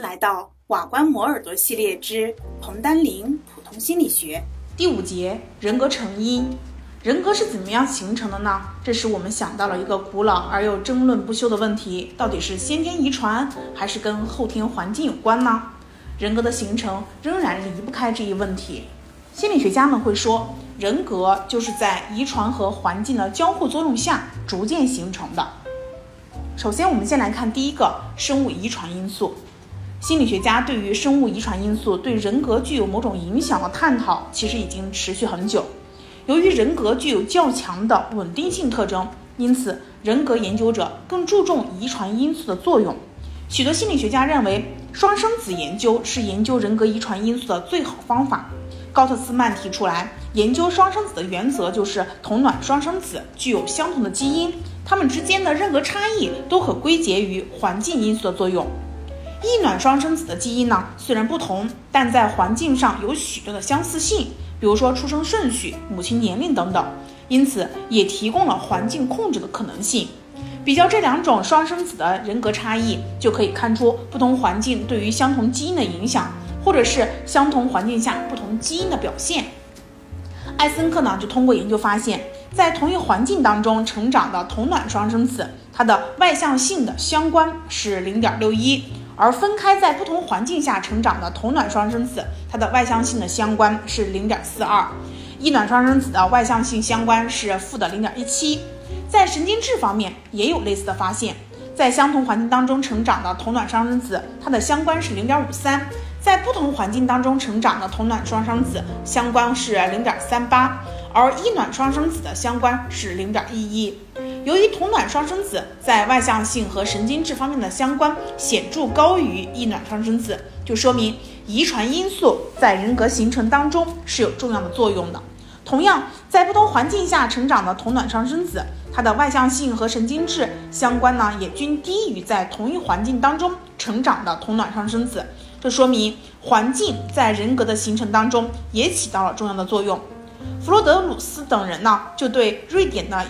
来到瓦关摩尔多系列之彭丹林普通心理学第5节人格成因。人格是怎么样形成的呢？这时我们想到了一个古老而又争论不休的问题，到底是先天遗传还是跟后天环境有关呢？人格的形成仍然离不开这一问题。心理学家们会说，人格就是在遗传和环境的交互作用下逐渐形成的。首先我们先来看第一个生物遗传因素。心理学家对于生物遗传因素对人格具有某种影响的探讨其实已经持续很久。由于人格具有较强的稳定性特征，因此人格研究者更注重遗传因素的作用。许多心理学家认为，双生子研究是研究人格遗传因素的最好方法。高特斯曼提出来，研究双生子的原则就是同卵双生子具有相同的基因，它们之间的任何差异都可归结于环境因素的作用。异卵双生子的基因呢，虽然不同，但在环境上有许多的相似性，比如说出生顺序、母亲年龄等等，因此也提供了环境控制的可能性。比较这两种双生子的人格差异，就可以看出不同环境对于相同基因的影响，或者是相同环境下不同基因的表现。艾森克呢就通过研究发现，在同一环境当中成长的同卵双生子，它的外向性的相关是 0.61， 而分开在不同环境下成长的同卵双生子，它的外向性的相关是 0.42， 异卵双生子的外向性相关是负的 0.17。 在神经质方面也有类似的发现，在相同环境当中成长的同卵双生子，它的相关是 0.53， 在不同环境当中成长的同卵双生子相关是 0.38， 而异卵双生子的相关是 0.11。 由于同卵双生子在外向性和神经质方面的相关显著高于异卵双生子，就说明遗传因素在人格形成当中是有重要的作用的。同样，在不同环境下成长的同卵双生子，它的外向性和神经质相关呢，也均低于在同一环境当中成长的同卵双生子。这说明环境在人格的形成当中也起到了重要的作用。弗罗德鲁斯等人呢，就对瑞典的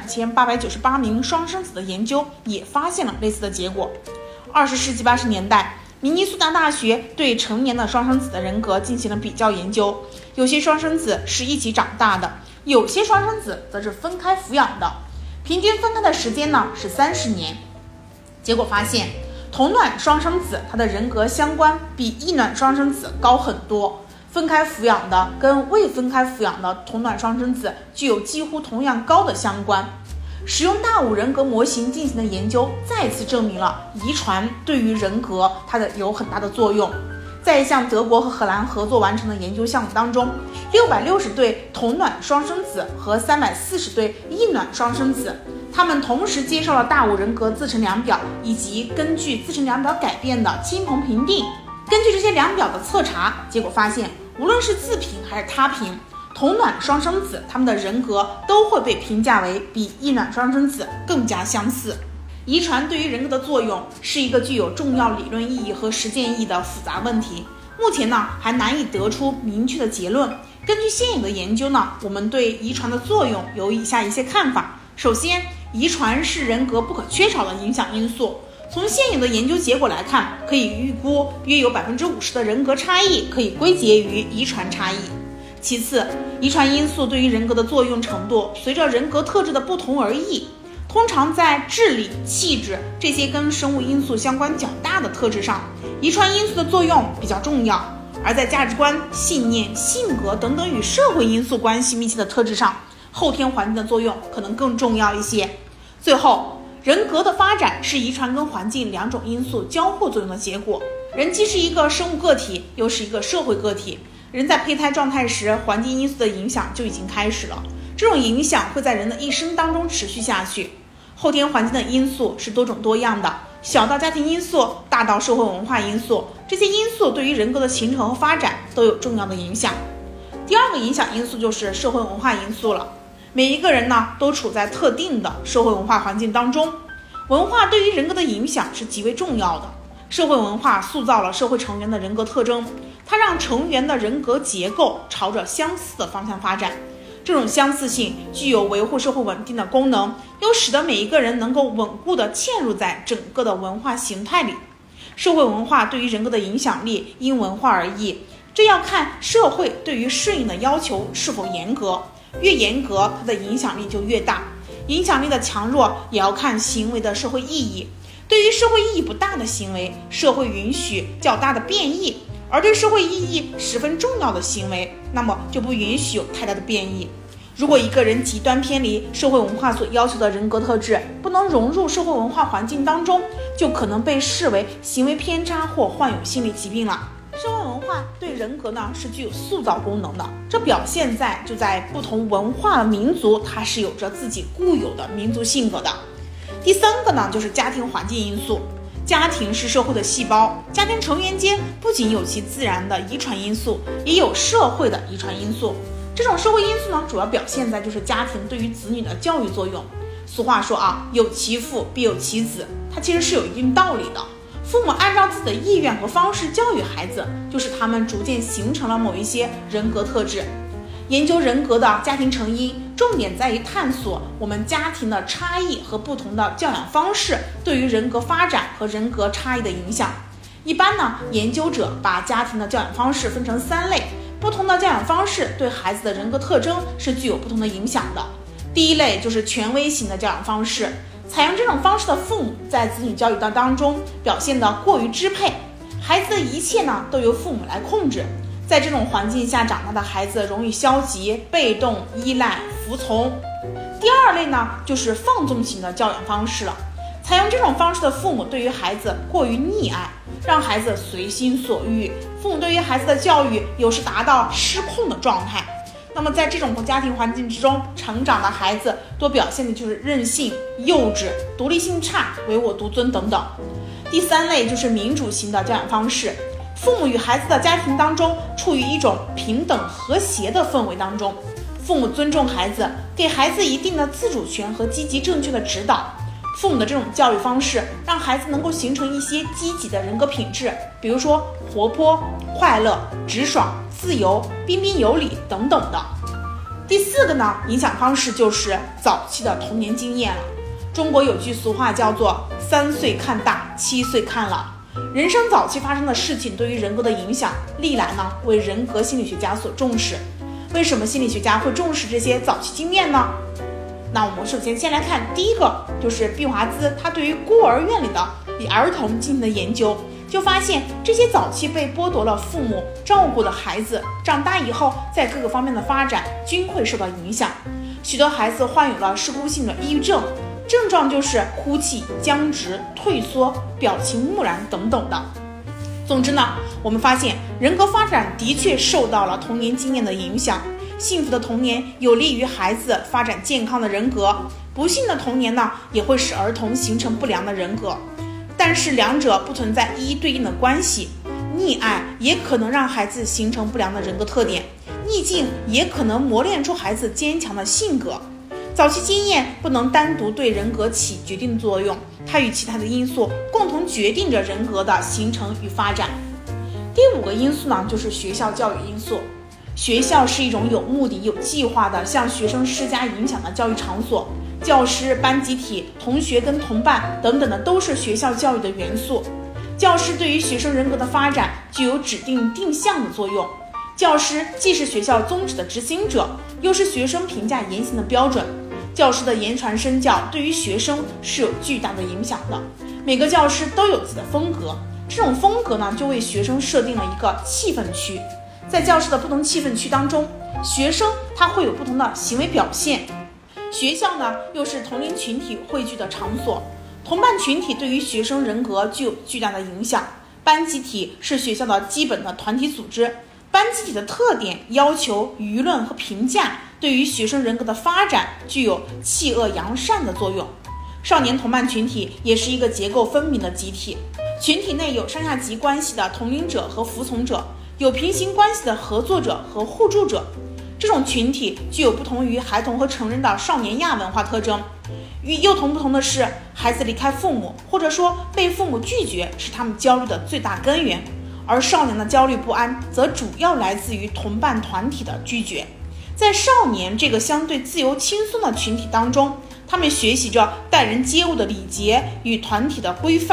12898名双生子的研究也发现了类似的结果。20世纪80年代，明尼苏达大学对成年的双生子的人格进行了比较研究，有些双生子是一起长大的，有些双生子则是分开抚养的，平均分开的时间呢是30年。结果发现，同卵双生子它的人格相关比异卵双生子高很多，分开抚养的跟未分开抚养的同卵双生子具有几乎同样高的相关。使用大5人格模型进行的研究再次证明了遗传对于人格它有很大的作用。在一项德国和荷兰合作完成的研究项目当中，660对同卵双生子和340对异卵双生子，他们同时接受了大5人格自成量表以及根据自成量表改变的亲朋评定。根据这些量表的测查，结果发现，无论是自评还是他评，同卵双生子他们的人格都会被评价为比异卵双生子更加相似。遗传对于人格的作用是一个具有重要理论意义和实践意义的复杂问题，目前呢还难以得出明确的结论。根据现有的研究呢，我们对遗传的作用有以下一些看法。首先，遗传是人格不可缺少的影响因素。从现有的研究结果来看，可以预估约有 50% 的人格差异可以归结于遗传差异。其次，遗传因素对于人格的作用程度随着人格特质的不同而异。通常在智力、气质这些跟生物因素相关较大的特质上，遗传因素的作用比较重要；而在价值观、信念、性格等等与社会因素关系密切的特质上，后天环境的作用可能更重要一些。最后，人格的发展是遗传跟环境两种因素交互作用的结果。人既是一个生物个体，又是一个社会个体。人在胚胎状态时，环境因素的影响就已经开始了，这种影响会在人的一生当中持续下去。后天环境的因素是多种多样的，小到家庭因素，大到社会文化因素，这些因素对于人格的形成和发展都有重要的影响。第二个影响因素就是社会文化因素了。每一个人呢都处在特定的社会文化环境当中，文化对于人格的影响是极为重要的。社会文化塑造了社会成员的人格特征，它让成员的人格结构朝着相似的方向发展。这种相似性具有维护社会稳定的功能，又使得每一个人能够稳固地嵌入在整个的文化形态里。 社会文化对于人格的影响力因文化而异，这要看社会对于顺应的要求是否严格，越严格它的影响力就越大。影响力的强弱也要看行为的社会意义，对于社会意义不大的行为，社会允许较大的变异，而对社会意义十分重要的行为，那么就不允许有太大的变异。如果一个人极端偏离社会文化所要求的人格特质，不能融入社会文化环境当中，就可能被视为行为偏差或患有心理疾病了。社会文化对人格呢是具有塑造功能的，这表现在不同文化民族，它是有着自己固有的民族性格的。第三个呢就是家庭环境因素。家庭是社会的细胞，家庭成员间不仅有其自然的遗传因素，也有社会的遗传因素。这种社会因素呢，主要表现在就是家庭对于子女的教育作用。俗话说有其父必有其子，它其实是有一定道理的。父母按照自己的意愿和方式教育孩子，就是他们逐渐形成了某一些人格特质。研究人格的家庭成因，重点在于探索我们家庭的差异和不同的教养方式对于人格发展和人格差异的影响。一般呢，研究者把家庭的教养方式分成3类，不同的教养方式对孩子的人格特征是具有不同的影响的。第一类就是权威型的教养方式，采用这种方式的父母在子女教育当中表现得过于支配，孩子的一切呢都由父母来控制。在这种环境下长大的孩子容易消极、被动、依赖、服从。第二类呢就是放纵型的教养方式了，采用这种方式的父母对于孩子过于溺爱，让孩子随心所欲，父母对于孩子的教育有时达到失控的状态。那么在这种家庭环境之中成长的孩子，多表现的就是任性、幼稚、独立性差、唯我独尊等等。第三类就是民主型的教养方式，父母与孩子的家庭当中处于一种平等和谐的氛围当中，父母尊重孩子，给孩子一定的自主权和积极正确的指导。父母的这种教育方式让孩子能够形成一些积极的人格品质，比如说活泼、快乐、直爽、自由、彬彬有礼等等的。第四个呢，影响方式就是早期的童年经验了。中国有句俗话叫做3岁看大，7岁看老。人生早期发生的事情对于人格的影响，历来呢为人格心理学家所重视。为什么心理学家会重视这些早期经验呢？那我们首先来看第一个，就是毕华兹他对于孤儿院里的儿童进行的研究，就发现这些早期被剥夺了父母照顾的孩子，长大以后在各个方面的发展均会受到影响。许多孩子患有了事故性的抑郁症，症状就是哭泣、僵直、退缩、表情木然等等的。总之呢，我们发现人格发展的确受到了童年经验的影响。幸福的童年有利于孩子发展健康的人格，不幸的童年呢，也会使儿童形成不良的人格。但是两者不存在一一对应的关系，溺爱也可能让孩子形成不良的人格特点，逆境也可能磨练出孩子坚强的性格。早期经验不能单独对人格起决定作用，它与其他的因素共同决定着人格的形成与发展。第5个因素呢，就是学校教育因素。学校是一种有目的、有计划的向学生施加影响的教育场所，教师、班集体、同学跟同伴等等的都是学校教育的元素。教师对于学生人格的发展具有指定定向的作用。教师既是学校宗旨的执行者，又是学生评价言行的标准。教师的言传身教对于学生是有巨大的影响的。每个教师都有自己的风格，这种风格呢，就为学生设定了一个气氛区。在教室的不同气氛区当中，学生他会有不同的行为表现。学校呢，又是同龄群体汇聚的场所，同伴群体对于学生人格具有巨大的影响。班集体是学校的基本的团体组织，班集体的特点、要求、舆论和评价对于学生人格的发展具有弃恶扬善的作用。少年同伴群体也是一个结构分明的集体，群体内有上下级关系的同龄者和服从者，有平行关系的合作者和互助者。这种群体具有不同于孩童和成人的少年亚文化特征。与幼童不同的是，孩子离开父母或者说被父母拒绝是他们焦虑的最大根源，而少年的焦虑不安则主要来自于同伴团体的拒绝。在少年这个相对自由轻松的群体当中，他们学习着待人接物的礼节与团体的规范，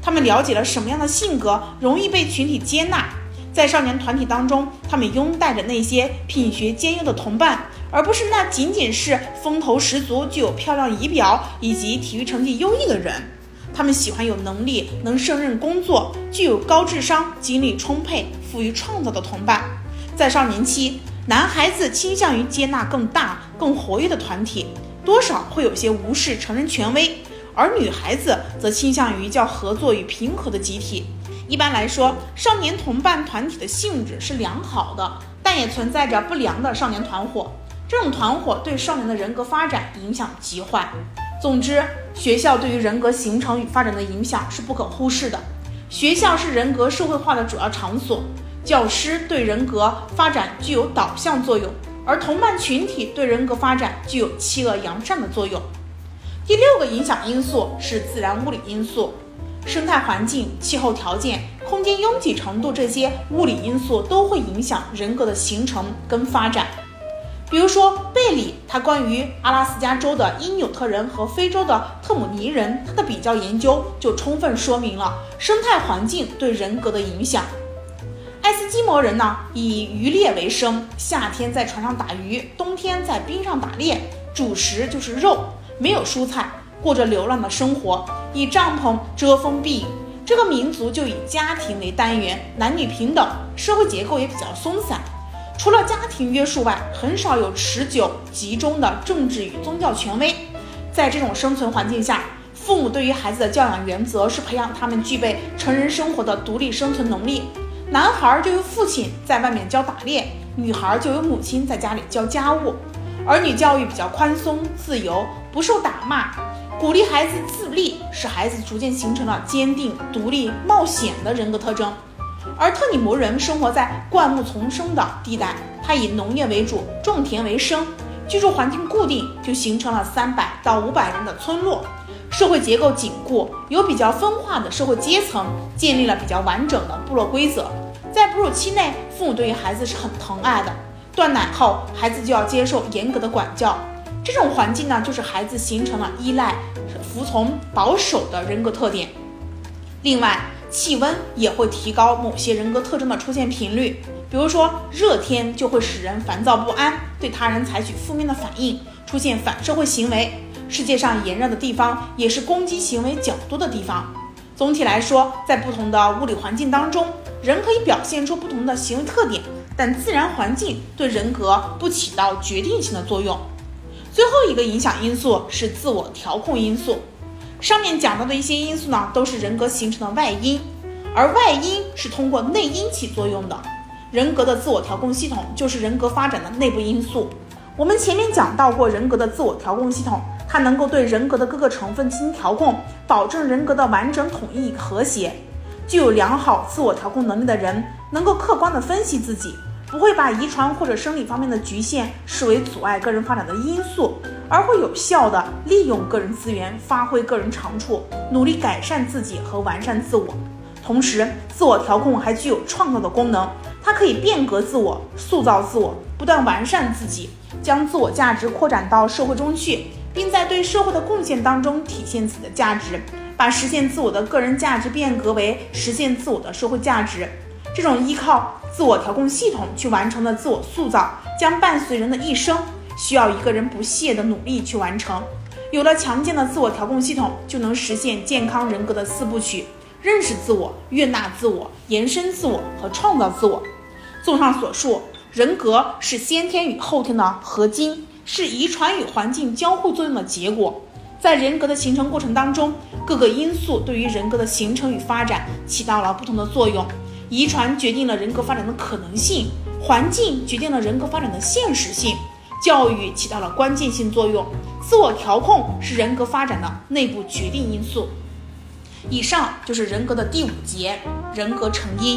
他们了解了什么样的性格容易被群体接纳。在少年团体当中，他们拥戴着那些品学兼优的同伴，而不是那仅仅是风头十足、具有漂亮仪表以及体育成绩优异的人。他们喜欢有能力、能胜任工作、具有高智商、精力充沛、富于创造的同伴。在少年期，男孩子倾向于接纳更大、更活跃的团体，多少会有些无视成人权威，而女孩子则倾向于较合作与平和的集体。一般来说，少年同伴团体的性质是良好的，但也存在着不良的少年团伙。这种团伙对少年的人格发展影响极坏。总之，学校对于人格形成与发展的影响是不可忽视的。学校是人格社会化的主要场所，教师对人格发展具有导向作用，而同伴群体对人格发展具有欺恶扬善的作用。第6个影响因素是自然物理因素。生态环境、气候条件、空间拥挤程度这些物理因素都会影响人格的形成跟发展。比如说贝里，他关于阿拉斯加州的因纽特人和非洲的特姆尼人，他的比较研究就充分说明了生态环境对人格的影响。爱斯基摩人呢，以渔猎为生，夏天在船上打鱼，冬天在冰上打猎，主食就是肉，没有蔬菜，过着流浪的生活，以帐篷遮风避雨。这个民族就以家庭为单元，男女平等，社会结构也比较松散。除了家庭约束外，很少有持久集中的政治与宗教权威。在这种生存环境下，父母对于孩子的教养原则是培养他们具备成人生活的独立生存能力。男孩就由父亲在外面教打猎，女孩就由母亲在家里教家务。儿女教育比较宽松自由，不受打骂，鼓励孩子自立，使孩子逐渐形成了坚定、独立、冒险的人格特征。而特里摩人生活在灌木丛生的地带，他以农业为主，种田为生，居住环境固定，就形成了300到500人的村落。社会结构紧固，有比较分化的社会阶层，建立了比较完整的部落规则。在哺乳期内，父母对于孩子是很疼爱的，断奶后，孩子就要接受严格的管教。这种环境呢，就是孩子形成了依赖、服从、保守的人格特点。另外，气温也会提高某些人格特征的出现频率，比如说热天就会使人烦躁不安，对他人采取负面的反应，出现反社会行为。世界上炎热的地方也是攻击行为较多的地方。总体来说，在不同的物理环境当中，人可以表现出不同的行为特点，但自然环境对人格不起到决定性的作用。最后一个影响因素是自我调控因素。上面讲到的一些因素呢，都是人格形成的外因，而外因是通过内因起作用的。人格的自我调控系统就是人格发展的内部因素。我们前面讲到过人格的自我调控系统，它能够对人格的各个成分进行调控，保证人格的完整、统一、和谐。具有良好自我调控能力的人，能够客观地分析自己，不会把遗传或者生理方面的局限视为阻碍个人发展的因素，而会有效地利用个人资源，发挥个人长处，努力改善自己和完善自我。同时，自我调控还具有创造的功能，它可以变革自我，塑造自我，不断完善自己，将自我价值扩展到社会中去，并在对社会的贡献当中体现自己的价值，把实现自我的个人价值变革为实现自我的社会价值。这种依靠自我调控系统去完成的自我塑造，将伴随人的一生，需要一个人不懈的努力去完成。有了强健的自我调控系统，就能实现健康人格的4部曲：认识自我、悦纳自我、延伸自我和创造自我。综上所述，人格是先天与后天的合金，是遗传与环境交互作用的结果。在人格的形成过程当中，各个因素对于人格的形成与发展起到了不同的作用。遗传决定了人格发展的可能性，环境决定了人格发展的现实性，教育起到了关键性作用，自我调控是人格发展的内部决定因素。以上就是人格的第5节，人格成因。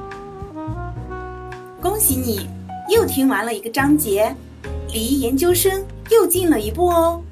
恭喜你，又听完了一个章节，离研究生又近了一步哦。